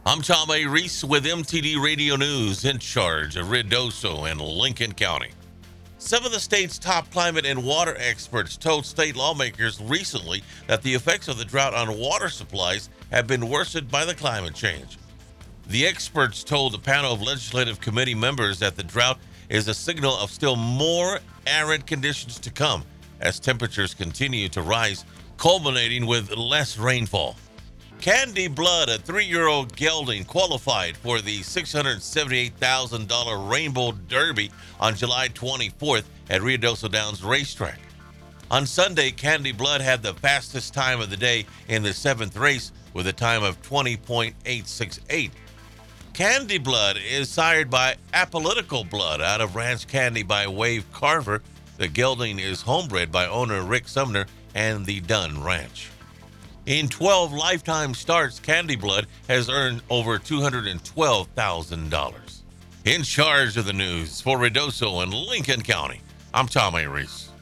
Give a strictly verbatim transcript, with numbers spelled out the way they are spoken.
I'm Tom A. Reese with M T D Radio News, in charge of Ruidoso and Lincoln County. Some of the state's top climate and water experts told state lawmakers recently that the effects of the drought on water supplies have been worsened by the climate change. The experts told the panel of legislative committee members that the drought is a signal of still more arid conditions to come as temperatures continue to rise, culminating with less rainfall. Candy Blood, a three-year-old gelding, qualified for the six hundred seventy-eight thousand dollars Rainbow Derby on July twenty-fourth at Ruidoso Downs Racetrack. On Sunday, Candy Blood had the fastest time of the day in the seventh race with a time of twenty point eight six eight. Candy Blood is sired by Apolitical Blood out of Ranch Candy by Wave Carver. The gelding is homebred by owner Rick Sumner and the Dunn Ranch. In twelve lifetime starts, Candy Blood has earned over two hundred twelve thousand dollars. In charge of the news for Ruidoso and Lincoln County, I'm Tom A. Reese.